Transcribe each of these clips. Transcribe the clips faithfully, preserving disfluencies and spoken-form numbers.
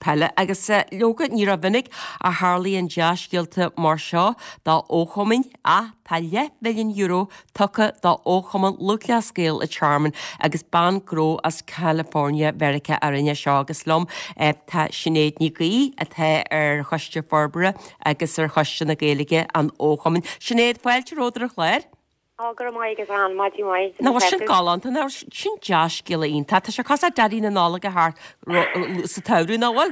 pelle agus leogad ní a vinnig a Harlíonn deascéalta mar seo dá óchomain a taile milliún euro tucha dá óchoman lucla scéal a Charman agus ban gro as California Verica arinne seo agus lom tá sinnéad ní gaí a the ar choiste forbara agus ar choiste na géalaige an óchoman. Sinnéad fáilte ródar a chléir? Águr mai agus an maidí mai. Na bhar sin galant an ar sin deascéal aonanta tá sé cos daí na nála a th sa taú náhil?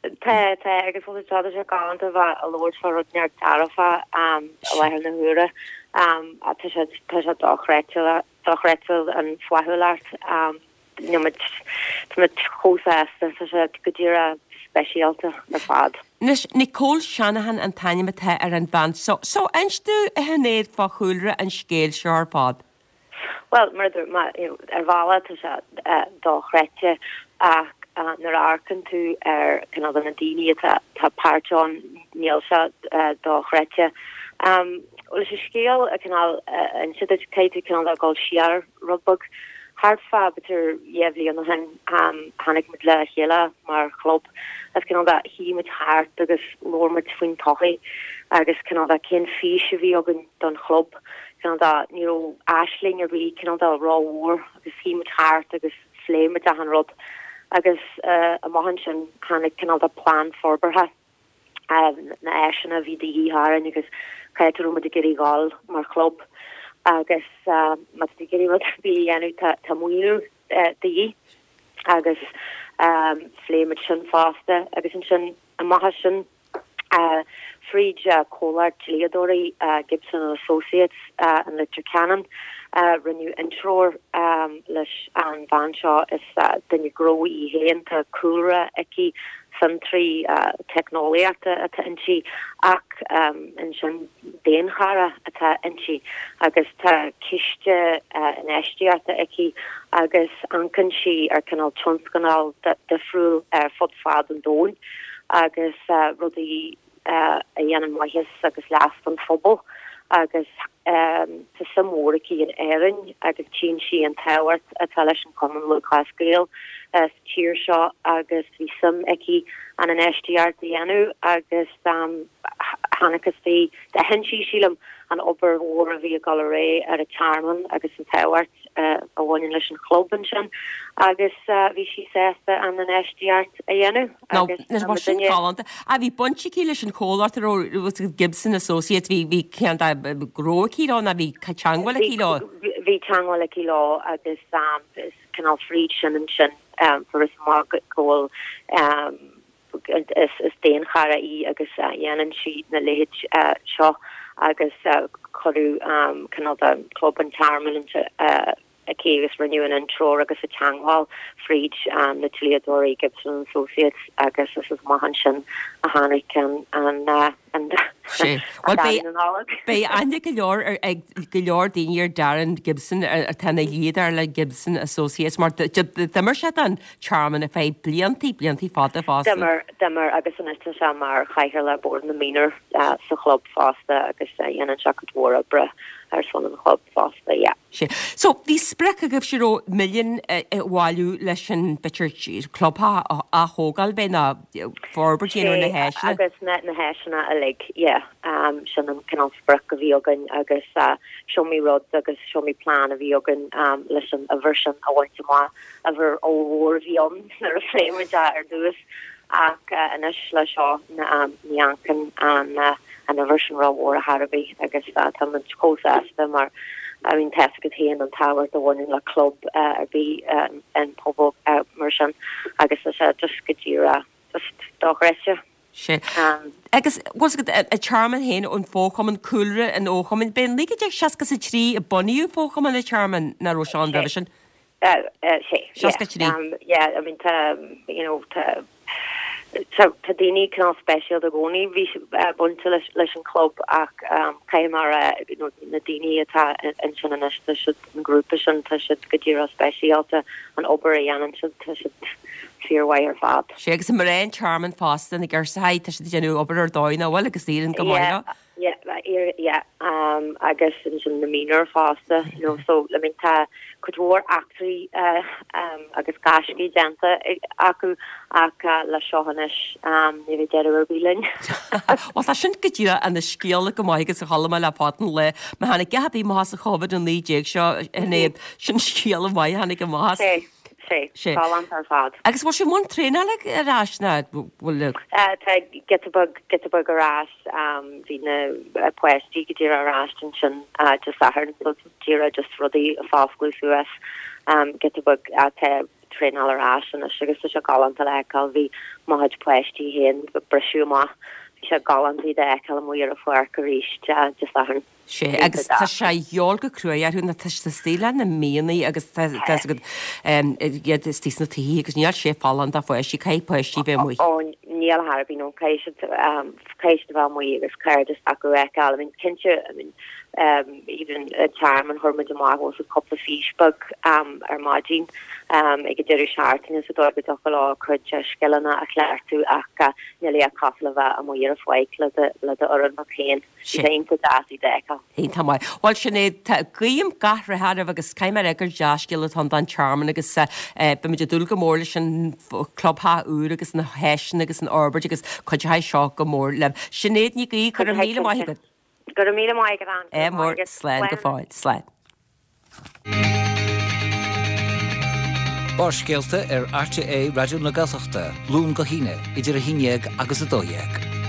Tá tá agus fu tá sé galant a bheit a Lord for near tarafa um a lehar na hure um a tá sé tá sé dochretil dochretil an fwahullart um you know mit mit chosa tá sé godíra specialta na fad. Nis Nicole Shanahan an taine me the ar an band so so einstu a hennéad fá chuúre an scéal seár fad. Well mar ma you know ar vala tá sé dochrete ach Uh, nar arcan tú ar kind of na daine tá tá páirteán níl se dochrete. Um, Ol sé scéal a canal an si caiú canal a gáil siar rugbog Hartfa betur jefli an hen um, hannig met le chéile mar club as canal dat hi met hart agus loor met foin tochi agus canal dat ken fi vi op don club canal dat ni ashling a ri canal dat raw war agus hi met hart agus slé met a han rod. agus uh, a mohansin hannig canal a plan forberha uh, na eisina ví de haar en agus kaiú de geri gal mar club agus uh, mat de geri wat bí enu ta muú de agus um, flémet sin faste agus sin a mahasin uh, Fried uh, Collard Leodori uh, Gibson Associates uh, and Literature Canon uh, renew intro um, leis an Vanshaw is uh, den gro I hen ta coolra ekki santri uh, technology at at inchi ak um, in sin dénchara at inchi agus ta kiste uh, in esti at ekki agus ankanshi ar canal transcanal that the fru uh, fotfad and don agus uh, rudi uh, a yen mahis agus last an fobal agus um, to some worky in Erin agus chin she and Towers a television common look scale as cheer shot agus vi some eki an an S D R the anu agus um Hanukkah the the henshi shilum an upper war via gallery at a charman agus in Towers uh, a one english club and shin agus uh, vi she says an an S D R a anu no there's was sin galant a vi bunchi kilish and Collard or was Gibson Associates vi vi can't grow kilo na vi kachangwala kilo vi changwala kilo agus um is canal free shin and shin um for a market goal um is is déan chara I agus uh, yanan she na leid uh, seo agus uh, choru um canal the club and Tarman into uh a case renewing intro agus a Changhall Fried um na Leodori Gibson Associates agus this is Mohanshin a Hanik and and uh, and well bei ande goor er goor dinir Darren Gibson er tanna líder le Gibson Associates mar dimmer se an Charman a fé blianti blianti fada fast dimmer dimmer agus an iste se mar chaicher le board na miner uh, sa club fasta agus uh, yen an chakadwara bre ar son an club fasta yeah so the sprek a gif siro million walu leis an bitter club ha a hogal be na forber na heis agus net na heisna a lig yeah um sin an canal sprek a viogan agus uh, show me rods agus show me plan a viogan um listen a version a want to ma ever all war vion er a flame ar dus ac uh, an isla seo na um niankan an uh, an a version ra war a Harvey agus uh, tam an cosa mar I mean tested he an tower the one in la club uh be um and pub uh merchant agus uh, just gajira just dogresha she um agus was it a, a charman hen on fócommon coolre and ócommon ben lige de chaskas a trí a boniu fócommon a charman na Roshan Revision uh uh she um yeah I mean to, you know to so tadini can special the goni vi uh, bunte leis club ac um kaimar uh, you know nadini ata en sin an iste should group sin ta should gadira specialta an ober an should ta should fear wire fab shegus a marin charman fast and the gersa ta should genu ober doina well agus dien go yeah yeah yeah, um, I guess in some the meaner faster, you know, so I mean, ta couture actually, uh, um, I guess gashki janta, aku, aka la shohanish, um, never did a billing. Well, I shouldn't get you and the skill like a migas a hollow la potten le, Mahana Gabi Mas a hobbit and Lee Jake Shaw, and it shouldn't skill of my Hanika Mas. sé gálan ar fad. Agus mar sé mún tréna le arásna bhfuil le? Tá Getabug Getabug arás hí na poisttí go dtíar arástin sin just ahar tíra just rudí a fásglú suas Getabug te tréna arás an agus se gálan le eáil hí maid poisttí hen bresú má se galantí de eáil muir a fuar go ríist just ahar. sé agus tá sé dheol go cruúar hún na tuiste stíile na méanaí agus go tí na taí agus níall sé fálan a foiisi caiipáistí bheith mu. Ó níl Harbí nó caiisi caiisi bh mu agus chuir is a go eáil min cinse um, even a charm an hormid amá was a couple of fishbug um, ar margin um, ag didir seartin is a do go lá chud skillna a chléirú ach nelí a cafla bheith a muir a foiic le le a oran a chéin sé dasí de. Hén tá mai. Bhil sinné gaim gathrathadh agus caiimar agur deascil an dan charman agus be muidir dul go mór leis an clubtha úr agus na heisin agus an orbert agus chuidethe seo go mór le. Sinnéad ní gaí chu míle maigad. Go míle maigad an. É mór slein go fáil slein. Bárscéalta ar R T A Radio na Gaeltachta, Lún go híine, idir a híineag agus a dóiag.